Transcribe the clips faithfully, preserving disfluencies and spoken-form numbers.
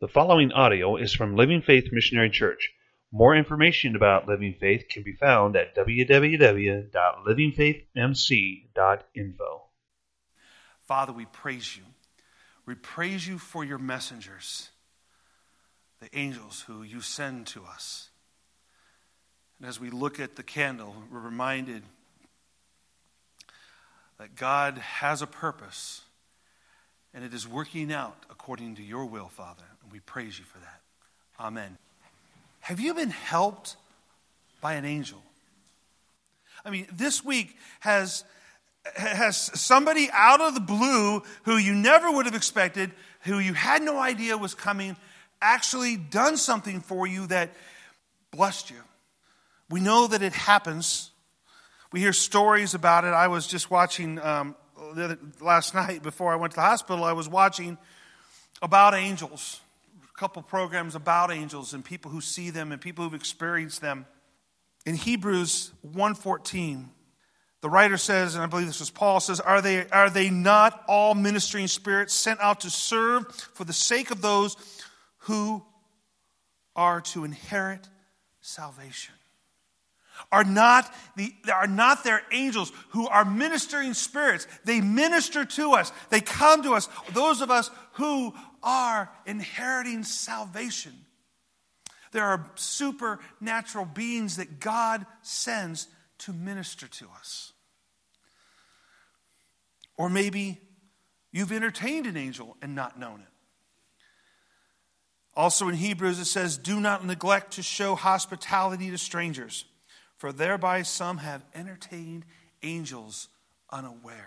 The following audio is from Living Faith Missionary Church. More information about Living Faith can be found at w w w dot living faith m c dot info. Father, we praise you. We praise you for your messengers, the angels who you send to us. And as we look at the candle, we're reminded that God has a purpose, and it is working out according to your will, Father. And we praise you for that. Amen. Have you been helped by an angel? I mean, this week has, has somebody out of the blue who you never would have expected, who you had no idea was coming, actually done something for you that blessed you. We know that it happens. We hear stories about it. I was just watching um, the other, last night before I went to the hospital. I was watching about angels, a couple programs about angels and people who see them and people who've experienced them. In Hebrews one fourteen, the writer says, and I believe this was Paul, says, are they, are they not all ministering spirits sent out to serve for the sake of those who are to inherit salvation? Are not the are not there angels who are ministering spirits? They minister to us. They come to us. Those of us who are inheriting salvation. There are supernatural beings that God sends to minister to us. Or maybe you've entertained an angel and not known it. Also in Hebrews it says, do not neglect to show hospitality to strangers, for thereby some have entertained angels unaware.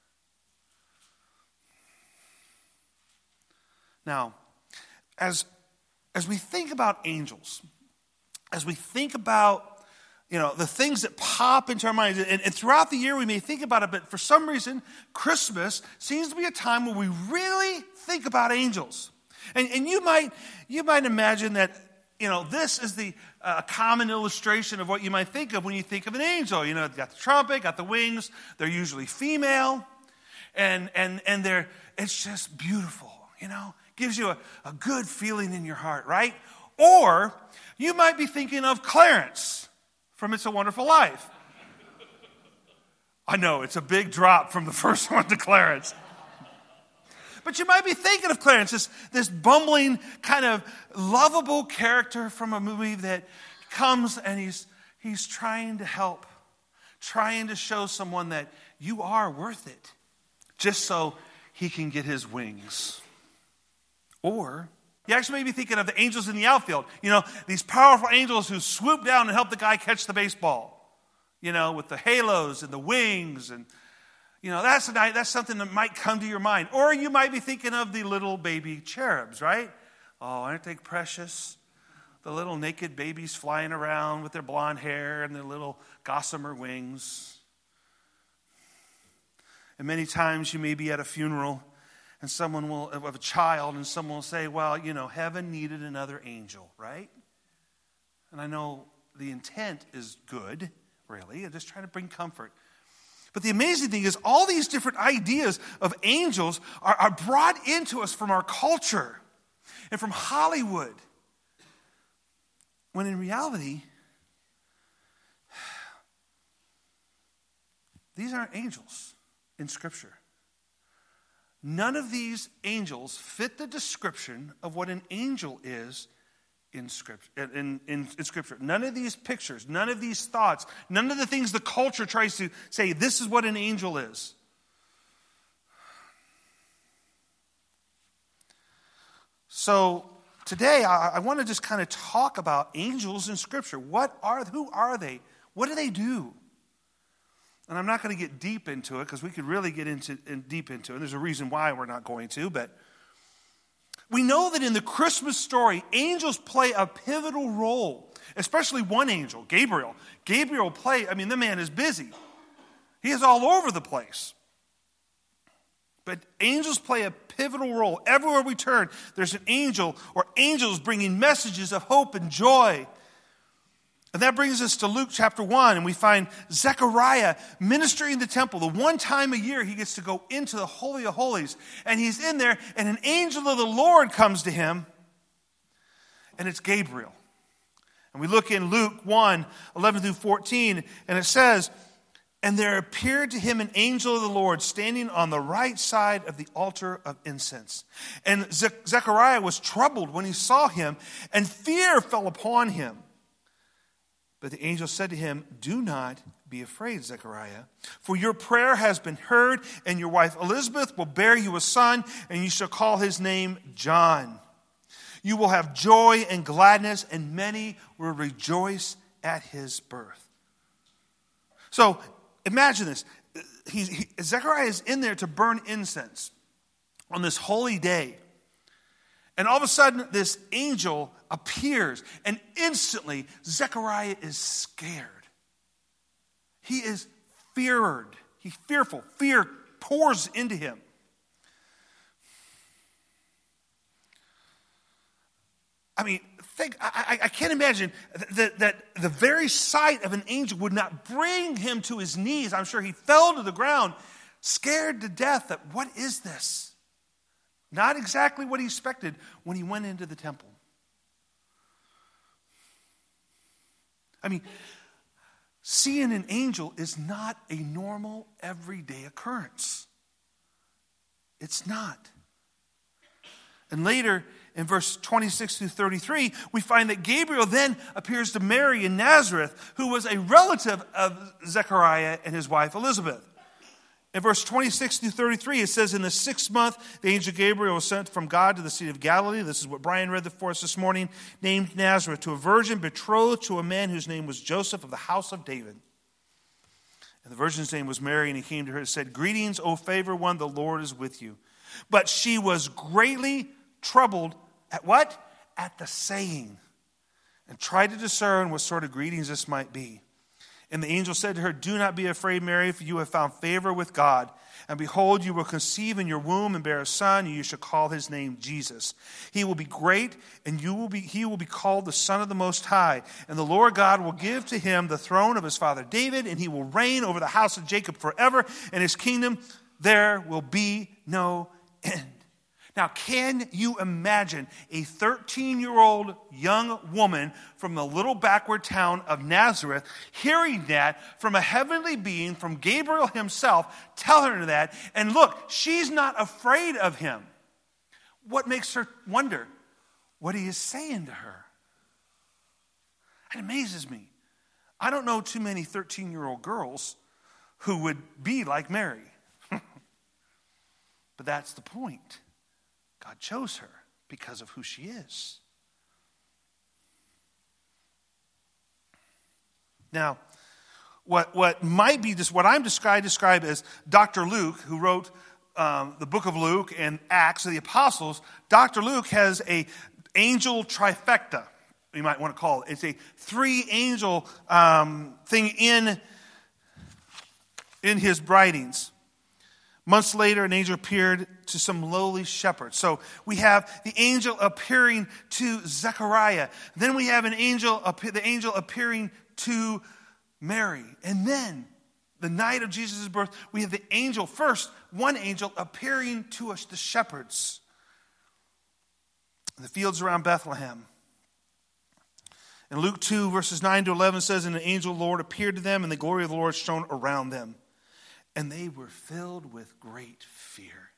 Now, as, as we think about angels, as we think about, you know, the things that pop into our minds, and, and throughout the year we may think about it, but for some reason, Christmas seems to be a time where we really think about angels. And, and you might you might imagine that, you know, this is the uh, common illustration of what you might think of when you think of an angel. You know, got the trumpet, got the wings. They're usually female, and and and they're it's just beautiful. You know, gives you a, a good feeling in your heart, right? Or you might be thinking of Clarence from It's a Wonderful Life. I know it's a big drop from the first one to Clarence. But you might be thinking of Clarence, this, this bumbling, kind of lovable character from a movie that comes and he's he's trying to help, trying to show someone that you are worth it, just so he can get his wings. Or you actually may be thinking of the angels in the outfield. You know, these powerful angels who swoop down and help the guy catch the baseball. You know, with the halos and the wings and... You know, that's, a, that's something that might come to your mind. Or you might be thinking of the little baby cherubs, right? Oh, aren't they precious? The little naked babies flying around with their blonde hair and their little gossamer wings. And many times you may be at a funeral and someone will, of a child, and someone will say, well, you know, heaven needed another angel, right? And I know the intent is good, really. I'm just trying to bring comfort. But the amazing thing is all these different ideas of angels are, are brought into us from our culture and from Hollywood. When in reality, these aren't angels in Scripture. None of these angels fit the description of what an angel is In scripture, in, in, in Scripture. None of these pictures, none of these thoughts, none of the things the culture tries to say, this is what an angel is. So today, I, I want to just kind of talk about angels in Scripture. What are, who are they? What do they do? And I'm not going to get deep into it because we could really get into in, deep into it. There's a reason why we're not going to, but we know that in the Christmas story, angels play a pivotal role, especially one angel, Gabriel. Gabriel play, I mean, the man is busy. He is all over the place. But angels play a pivotal role. Everywhere we turn, there's an angel or angels bringing messages of hope and joy. And that brings us to Luke chapter one, and we find Zechariah ministering in the temple. The one time a year he gets to go into the Holy of Holies, and he's in there, and an angel of the Lord comes to him and it's Gabriel. And we look in Luke one, eleven through fourteen, and it says, "And there appeared to him an angel of the Lord standing on the right side of the altar of incense. And Ze- Zechariah was troubled when he saw him, and fear fell upon him. But the angel said to him, 'Do not be afraid, Zechariah, for your prayer has been heard, and your wife Elizabeth will bear you a son, and you shall call his name John. You will have joy and gladness, and many will rejoice at his birth.'" So imagine this. He, he, Zechariah is in there to burn incense on this holy day. And all of a sudden, this angel appears, and instantly, Zechariah is scared. He is feared. He's fearful. Fear pours into him. I mean, think, I, I can't imagine that, that the very sight of an angel would not bring him to his knees. I'm sure he fell to the ground, scared to death that, what is this? Not exactly what he expected when he went into the temple. I mean, seeing an angel is not a normal, everyday occurrence. It's not. And later, in verse twenty-six through thirty-three, we find that Gabriel then appears to Mary in Nazareth, who was a relative of Zechariah and his wife Elizabeth. In verse twenty-six through thirty-three, it says, "In the sixth month, the angel Gabriel was sent from God to the city of Galilee." This is what Brian read for us this morning. "Named Nazareth, to a virgin betrothed to a man whose name was Joseph of the house of David. And the virgin's name was Mary, and he came to her and said, 'Greetings, O favored one, the Lord is with you.' But she was greatly troubled at what? At the saying, and tried to discern what sort of greetings this might be. And the angel said to her, 'Do not be afraid, Mary, for you have found favor with God. And behold, you will conceive in your womb and bear a son, and you shall call his name Jesus. He will be great, and you will be, he will be called the Son of the Most High. And the Lord God will give to him the throne of his father David, and he will reign over the house of Jacob forever, and his kingdom there will be no end.'" Now, can you imagine a thirteen-year-old young woman from the little backward town of Nazareth hearing that from a heavenly being, from Gabriel himself, telling her that, and look, she's not afraid of him. What makes her wonder what he is saying to her? It amazes me. I don't know too many thirteen-year-old girls who would be like Mary. But that's the point. God chose her because of who she is. Now, what, what might be this, what I'm described describe as Doctor Luke, who wrote um, the book of Luke and Acts of the Apostles. Doctor Luke has a angel trifecta, you might want to call it. It's a three angel um, thing in, in his writings. Months later, an angel appeared to some lowly shepherds. So we have the angel appearing to Zechariah. Then we have an angel, the angel appearing to Mary. And then, the night of Jesus' birth, we have the angel, first, one angel appearing to us, the shepherds, in the fields around Bethlehem. In Luke two, verses nine to eleven says, "And an angel of the Lord appeared to them, and the glory of the Lord shone around them. And they were filled with great fear.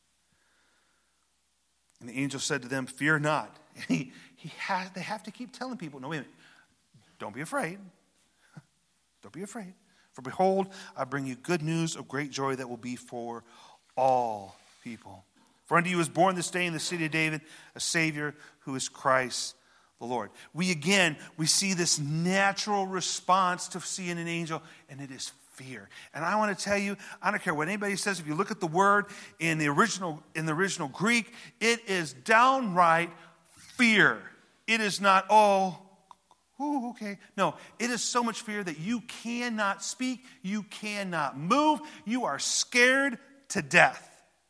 And the angel said to them, 'Fear not.'" He, he has, they have to keep telling people, no, wait a minute. Don't be afraid. Don't be afraid. "For behold, I bring you good news of great joy that will be for all people. For unto you is born this day in the city of David a Savior who is Christ the Lord." We again, we see this natural response to seeing an angel, and it is fear. And I want to tell you, I don't care what anybody says, if you look at the word in the original in the original Greek, it is downright fear. It is not, oh, ooh, okay. No, it is so much fear that you cannot speak, you cannot move, you are scared to death.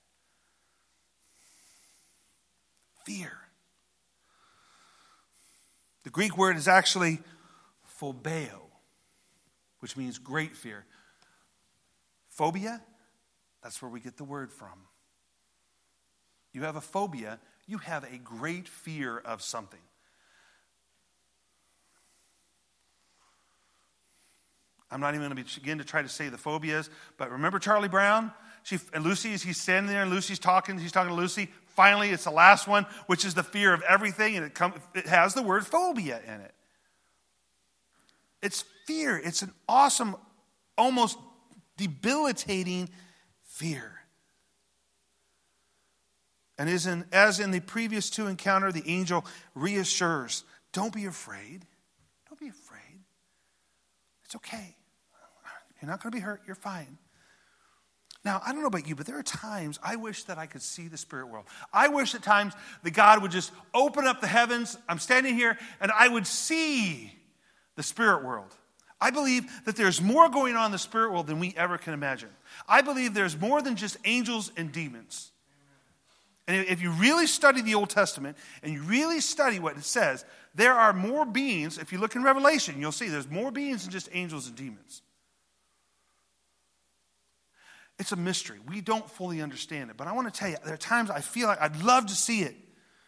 Fear. The Greek word is actually phobeo, which means great fear. Phobia, that's where we get the word from. You have a phobia, you have a great fear of something. I'm not even going to begin to try to say the phobias, but remember Charlie Brown? She, and Lucy, he's standing there, and Lucy's talking, he's talking to Lucy. Finally, it's the last one, which is the fear of everything, and it, come, it has the word phobia in it. It's fear. It's an awesome, almost debilitating fear. And as in, as in the previous two encounter, the angel reassures, don't be afraid. Don't be afraid. It's okay. You're not going to be hurt. You're fine. Now, I don't know about you, but there are times I wish that I could see the spirit world. I wish at times that God would just open up the heavens. I'm standing here and I would see the spirit world. I believe that there's more going on in the spirit world than we ever can imagine. I believe there's more than just angels and demons. And if you really study the Old Testament and you really study what it says, there are more beings. If you look in Revelation, you'll see there's more beings than just angels and demons. It's a mystery. We don't fully understand it. But I want to tell you, there are times I feel like I'd love to see it.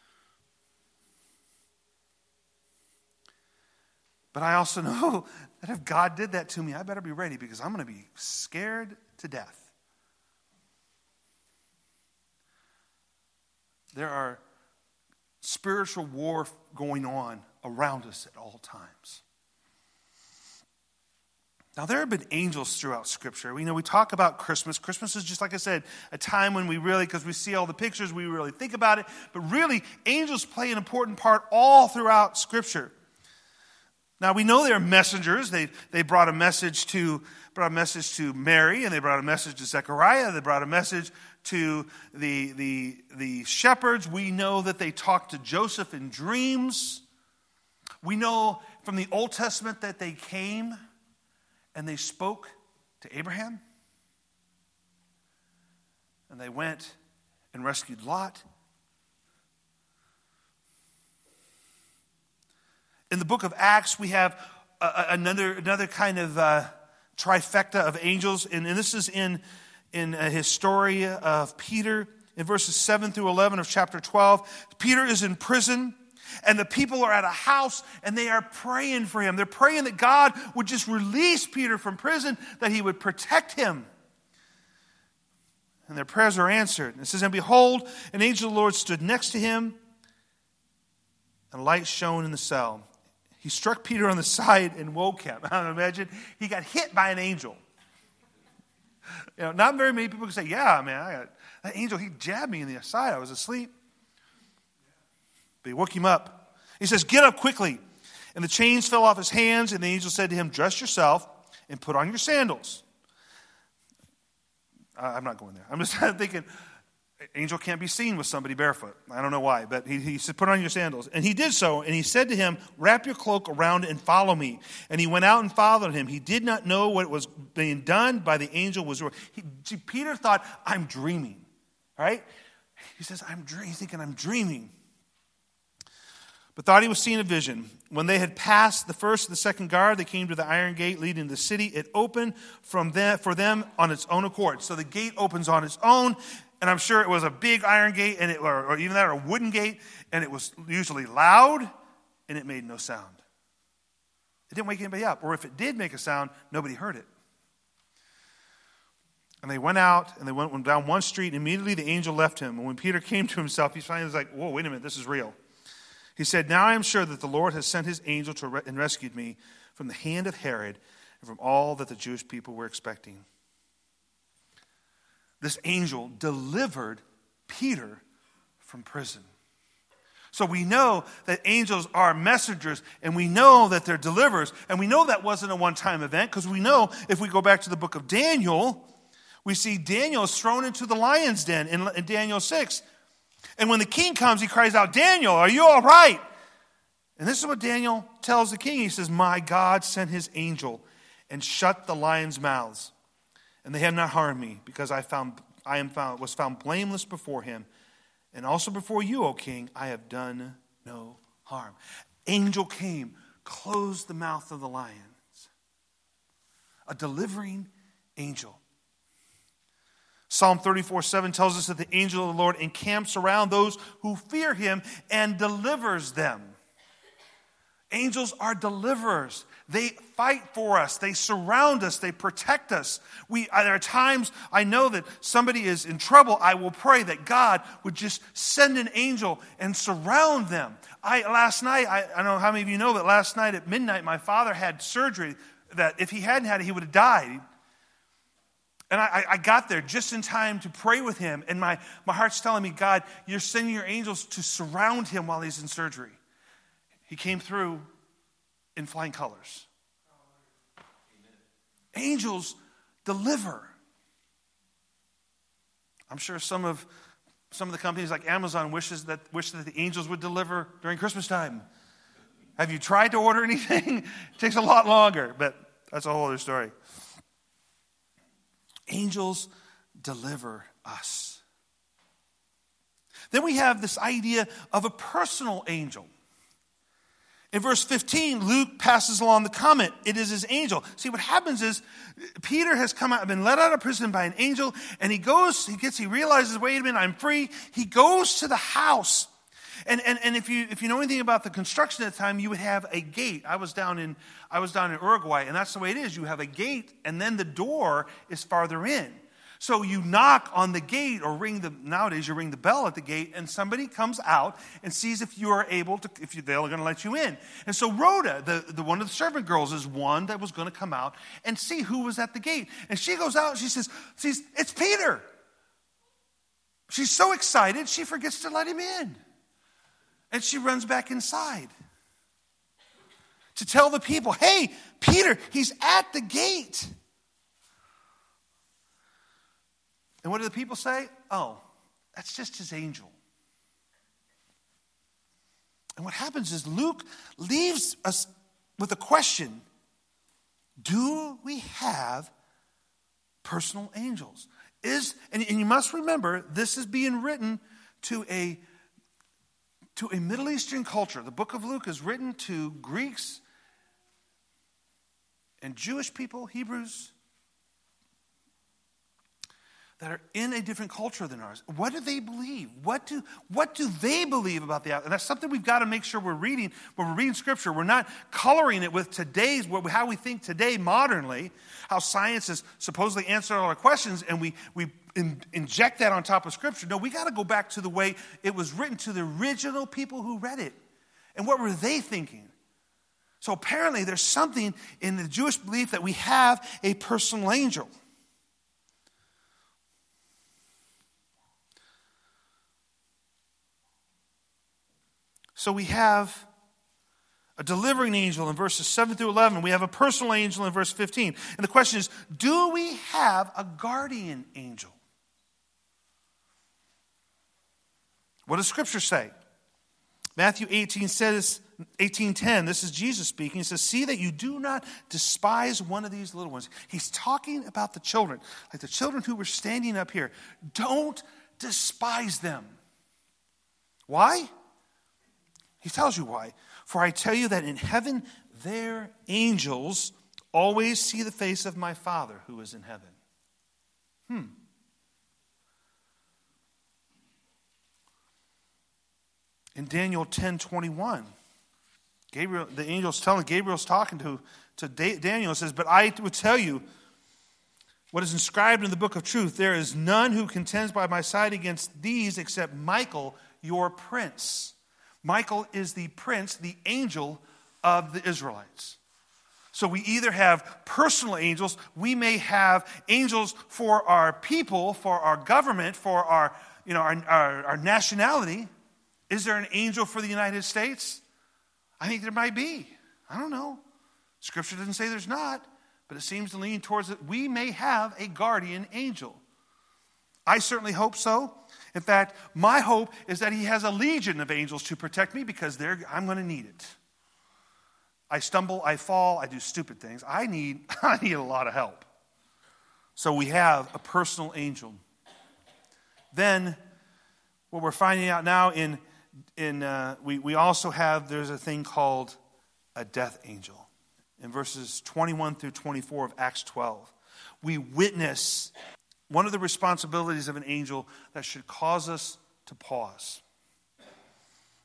But I also know that if God did that to me, I better be ready because I'm going to be scared to death. There are spiritual war going on around us at all times. Now, there have been angels throughout Scripture. We know we talk about Christmas. Christmas is just, like I said, a time when we really, because we see all the pictures, we really think about it. But really, angels play an important part all throughout Scripture. Now, we know they're messengers. They they brought a message to brought a message to Mary, and they brought a message to Zechariah. They brought a message to the, the, the shepherds. We know that they talked to Joseph in dreams. We know from the Old Testament that they came and they spoke to Abraham. And they went and rescued Lot. In the book of Acts, we have a, another, another kind of uh, trifecta of angels. And, and this is in, in uh, his story of Peter in verses seven through eleven of chapter twelve. Peter is in prison. And the people are at a house and they are praying for him. They're praying that God would just release Peter from prison, that he would protect him. And their prayers are answered. And it says, and behold, an angel of the Lord stood next to him, and light shone in the cell. He struck Peter on the side and woke him. I don't imagine. He got hit by an angel. You know, not very many people can say, yeah, man, I got, that angel, he jabbed me in the side. I was asleep. But he woke him up. He says, get up quickly. And the chains fell off his hands, and the angel said to him, dress yourself and put on your sandals. I'm not going there. I'm just thinking, angel can't be seen with somebody barefoot. I don't know why, but he, he said, put on your sandals. And he did so, and he said to him, wrap your cloak around and follow me. And he went out and followed him. He did not know what was being done by the angel was. He, Peter thought, I'm dreaming, right? He says, I'm dreaming, thinking I'm dreaming. But thought he was seeing a vision. When they had passed the first and the second guard, they came to the iron gate leading to the city. It opened from them, for them on its own accord. So the gate opens on its own, and I'm sure it was a big iron gate, and it, or, or even that, or a wooden gate, and it was usually loud, and it made no sound. It didn't wake anybody up, or if it did make a sound, nobody heard it. And they went out, and they went down one street, and immediately the angel left him. And when Peter came to himself, he finally was like, whoa, wait a minute, this is real. He said, now I am sure that the Lord has sent his angel to re- and rescued me from the hand of Herod and from all that the Jewish people were expecting. This angel delivered Peter from prison. So we know that angels are messengers, and we know that they're deliverers, and we know that wasn't a one-time event, because we know if we go back to the book of Daniel, we see Daniel is thrown into the lion's den in, in Daniel six. And when the king comes, he cries out, Daniel, are you all right? And this is what Daniel tells the king. He says, my God sent his angel and shut the lions' mouths. And they have not harmed me, because I found I am found was found blameless before him. And also before you, O king, I have done no harm. Angel came, closed the mouth of the lions. A delivering angel. Psalm thirty-four seven tells us that the angel of the Lord encamps around those who fear him and delivers them. Angels are deliverers. They fight for us. They surround us. They protect us. We, there are times I know that somebody is in trouble. I will pray that God would just send an angel and surround them. I last night, I, I don't know how many of you know, but last night at midnight, my father had surgery that if he hadn't had it, he would have died. And I, I got there just in time to pray with him. And my, my heart's telling me, God, you're sending your angels to surround him while he's in surgery. He came through in flying colors. Amen. Angels deliver. I'm sure some of some of the companies like Amazon wishes that wish that the angels would deliver during Christmas time. Have you tried to order anything? It takes a lot longer, but that's a whole other story. Angels deliver us. Then we have this idea of a personal angel. In verse fifteen, Luke passes along the comment, it is his angel. See, what happens is Peter has come out, been let out of prison by an angel, and he goes, he gets, he realizes, wait a minute, I'm free. He goes to the house. And, and, and if you if you know anything about the construction at the time, you would have a gate. I was down in I was down in Uruguay, and that's the way it is. You have a gate, and then the door is farther in. So you knock on the gate or ring the, nowadays you ring the bell at the gate, and somebody comes out and sees if you are able to, if you, they're going to let you in. And so Rhoda, the, the one of the servant girls, is one that was going to come out and see who was at the gate. And she goes out and she says, sees, it's Peter. She's so excited, she forgets to let him in. And she runs back inside to tell the people, hey, Peter, he's at the gate. And what do the people say? Oh, that's just his angel. And what happens is Luke leaves us with a question. Do we have personal angels? Is and, and you must remember, this is being written to a, to a Middle Eastern culture. The book of Luke is written to Greeks and Jewish people, Hebrews, that are in a different culture than ours. What do they believe? What do what do they believe about the outcome? And that's something we've got to make sure we're reading. When we're reading Scripture, we're not coloring it with today's, how we think today modernly, how science has supposedly answered all our questions, and we, we in, inject that on top of Scripture. No, we got to go back to the way it was written to the original people who read it. And what were they thinking? So apparently there's something in the Jewish belief that we have a personal angel. So we have a delivering angel in verses seven through eleven. We have a personal angel in verse fifteen. And the question is, do we have a guardian angel? What does Scripture say? Matthew eighteen says, eighteen ten, this is Jesus speaking. He says, see that you do not despise one of these little ones. He's talking about the children, like the children who were standing up here. Don't despise them. Why? He tells you why. For I tell you that in heaven their angels always see the face of my Father who is in heaven. Hmm. In Daniel ten twenty-one, Gabriel, the angel's telling, Gabriel's talking to, to Daniel, and says, but I would tell you what is inscribed in the book of truth. There is none who contends by my side against these except Michael, your prince. Michael is the prince, the angel of the Israelites. So we either have personal angels, we may have angels for our people, for our government, for our, you know, our, our, our nationality. Is there an angel for the United States? I think there might be. I don't know. Scripture doesn't say there's not, but it seems to lean towards it. We may have a guardian angel. I certainly hope so. In fact, my hope is that he has a legion of angels to protect me because they're, I'm going to need it. I stumble, I fall, I do stupid things. I need, I need a lot of help. So we have a personal angel. Then, what we're finding out now in, in uh, we, we also have, there's a thing called a death angel. In verses twenty-one through twenty-four of Acts twelve, we witness one of the responsibilities of an angel that should cause us to pause.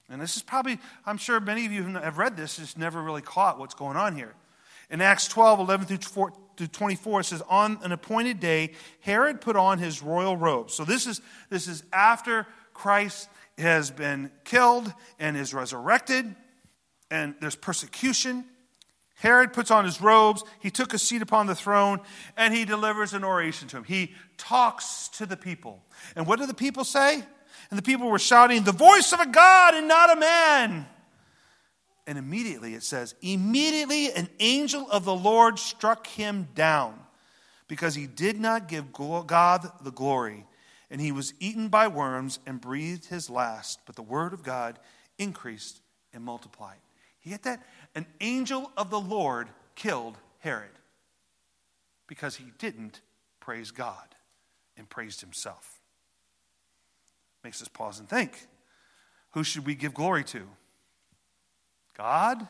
And this is probably, I'm sure many of you who have read this just never really caught what's going on here. In Acts twelve, eleven through twenty-four, it says, on an appointed day, Herod put on his royal robes. So this is, this is after Christ has been killed and is resurrected, and there's persecution. Herod puts on his robes, he took a seat upon the throne, and he delivers an oration to him. He talks to the people. And what do the people say? And the people were shouting, the voice of a God and not a man. And immediately it says, immediately an angel of the Lord struck him down because he did not give God the glory. And he was eaten by worms and breathed his last. But the word of God increased and multiplied. You get that? An angel of the Lord killed Herod because he didn't praise God and praised himself. Makes us pause and think. Who should we give glory to? God?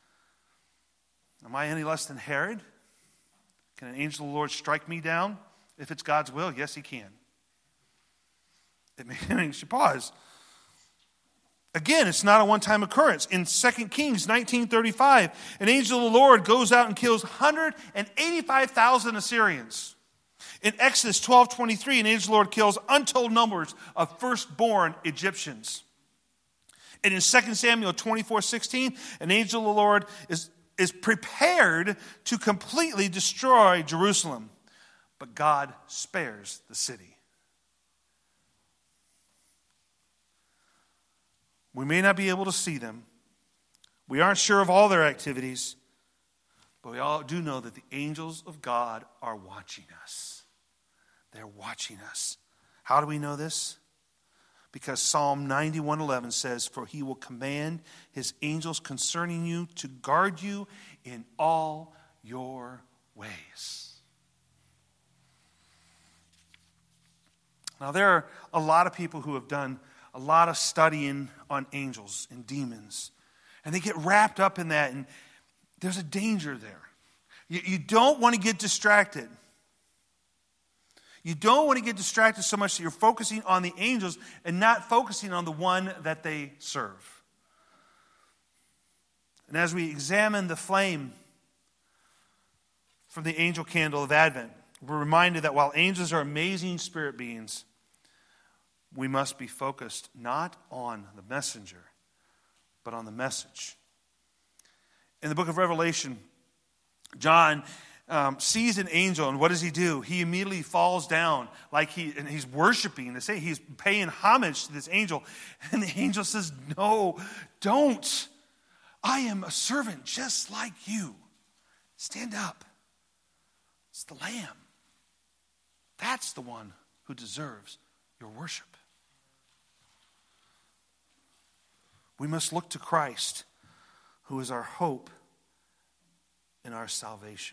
Am I any less than Herod? Can an angel of the Lord strike me down? If it's God's will, yes, he can. It makes you pause. Again, it's not a one-time occurrence. In Second Kings nineteen thirty-five, an angel of the Lord goes out and kills one hundred eighty-five thousand Assyrians. In Exodus twelve twenty-three, an angel of the Lord kills untold numbers of firstborn Egyptians. And in Second Samuel twenty-four sixteen, an angel of the Lord is, is prepared to completely destroy Jerusalem. But God spares the city. We may not be able to see them. We aren't sure of all their activities. But we all do know that the angels of God are watching us. They're watching us. How do we know this? Because Psalm ninety-one eleven says, for he will command his angels concerning you to guard you in all your ways. Now, there are a lot of people who have done a lot of studying on angels and demons. And they get wrapped up in that, and there's a danger there. You, you don't want to get distracted. You don't want to get distracted so much that you're focusing on the angels and not focusing on the one that they serve. And as we examine the flame from the angel candle of Advent, we're reminded that while angels are amazing spirit beings, we must be focused not on the messenger, but on the message. In the book of Revelation, John um, sees an angel, and what does he do? He immediately falls down like he, and he's worshiping. They say he's paying homage to this angel. And the angel says, no, don't. I am a servant just like you. Stand up. It's the Lamb. That's the one who deserves your worship. We must look to Christ, who is our hope and our salvation.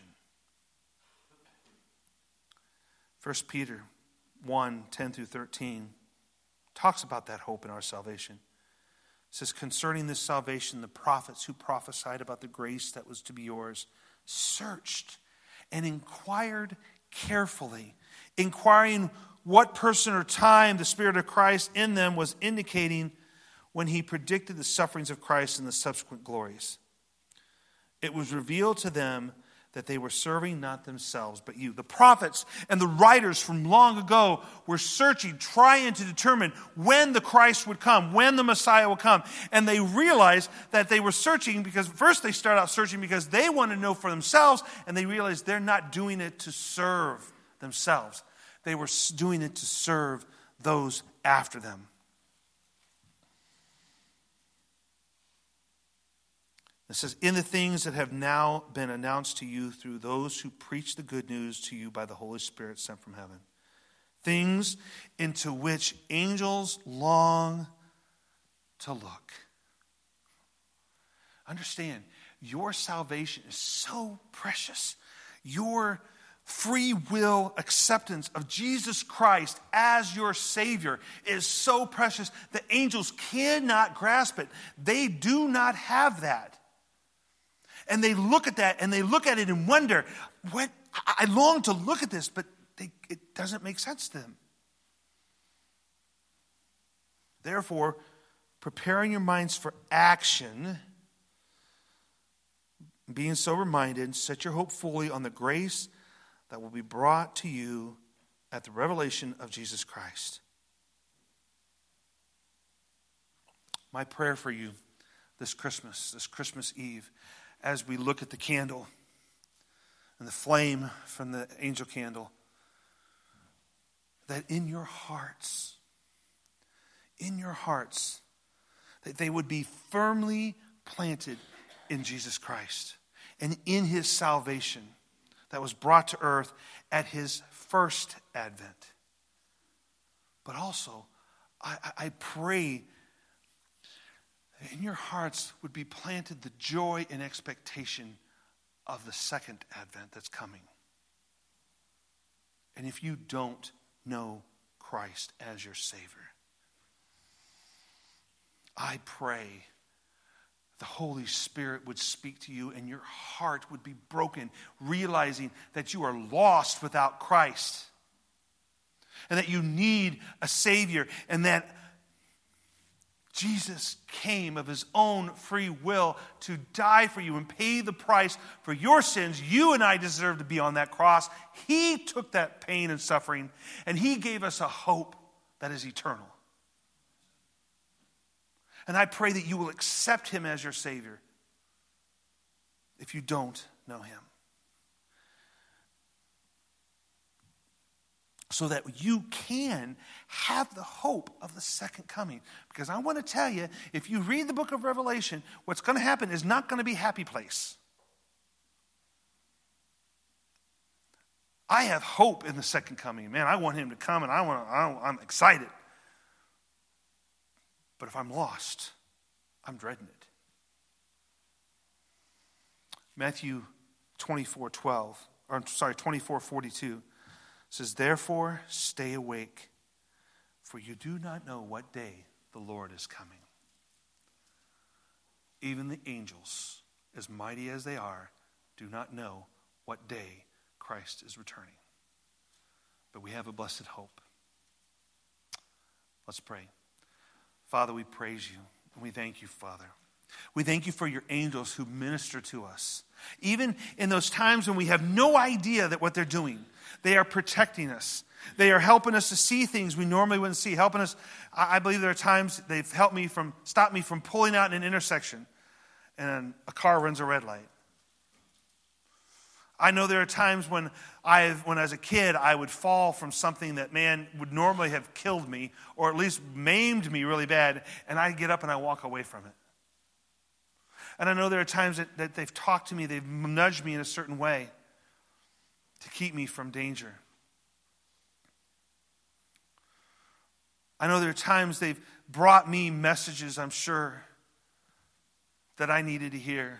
First Peter one, ten through thirteen talks about that hope and our salvation. It says, concerning this salvation, the prophets who prophesied about the grace that was to be yours searched and inquired carefully, inquiring what person or time the Spirit of Christ in them was indicating when he predicted the sufferings of Christ and the subsequent glories. It was revealed to them that they were serving not themselves, but you. The prophets and the writers from long ago were searching, trying to determine when the Christ would come, when the Messiah would come. And they realized that they were searching because first they start out searching because they want to know for themselves, and they realized they're not doing it to serve themselves. They were doing it to serve those after them. It says, in the things that have now been announced to you through those who preach the good news to you by the Holy Spirit sent from heaven. Things into which angels long to look. Understand, your salvation is so precious. Your free will acceptance of Jesus Christ as your Savior is so precious that angels cannot grasp it. They do not have that. And they look at that and they look at it and wonder, what? I long to look at this, but they, it doesn't make sense to them. Therefore, preparing your minds for action, being sober-minded, set your hope fully on the grace that will be brought to you at the revelation of Jesus Christ. My prayer for you this Christmas, this Christmas Eve, as we look at the candle and the flame from the angel candle, that in your hearts, in your hearts, that they would be firmly planted in Jesus Christ and in his salvation that was brought to earth at his first advent. But also, I, I pray that in your hearts would be planted the joy and expectation of the second advent that's coming. And if you don't know Christ as your Savior, I pray the Holy Spirit would speak to you and your heart would be broken, realizing that you are lost without Christ and that you need a Savior, and that Jesus came of his own free will to die for you and pay the price for your sins. You and I deserve to be on that cross. He took that pain and suffering, and he gave us a hope that is eternal. And I pray that you will accept him as your Savior if you don't know him, so that you can have the hope of the second coming. Because I want to tell you, if you read the book of Revelation, what's going to happen is not going to be a happy place. I have hope in the second coming. Man, I want him to come, and I want. I, I'm excited. But if I'm lost, I'm dreading it. Matthew twenty-four twelve, or I'm sorry, twenty-four forty-two says, "Therefore stay awake, for you do not know what day the Lord is coming." Even the angels, as mighty as they are, do not know what day Christ is returning. But we have a blessed hope. Let's pray. Father, we praise you and we thank you, Father. We thank you for your angels who minister to us. Even in those times when we have no idea that what they're doing, they are protecting us. They are helping us to see things we normally wouldn't see. Helping us, I believe there are times they've helped me from, stopped me from pulling out in an intersection and a car runs a red light. I know there are times when I, when as a kid, I would fall from something that, man, would normally have killed me or at least maimed me really bad, and I get up and I walk away from it. And I know there are times that, that they've talked to me, they've nudged me in a certain way to keep me from danger. I know there are times they've brought me messages, I'm sure, that I needed to hear.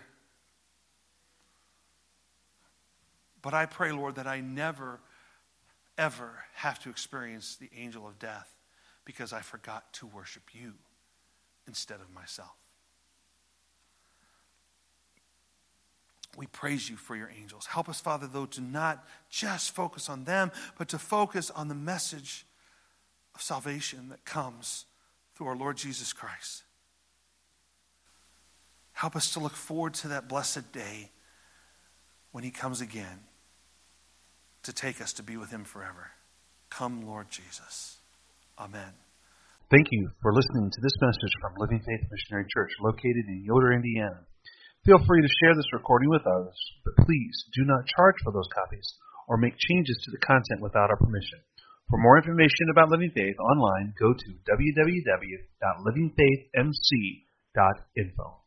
But I pray, Lord, that I never, ever have to experience the angel of death because I forgot to worship you instead of myself. We praise you for your angels. Help us, Father, though, to not just focus on them, but to focus on the message of salvation that comes through our Lord Jesus Christ. Help us to look forward to that blessed day when he comes again to take us to be with him forever. Come, Lord Jesus. Amen. Thank you for listening to this message from Living Faith Missionary Church located in Yoder, Indiana. Feel free to share this recording with others, but please do not charge for those copies or make changes to the content without our permission. For more information about Living Faith online, go to w w w dot living faith m c dot info.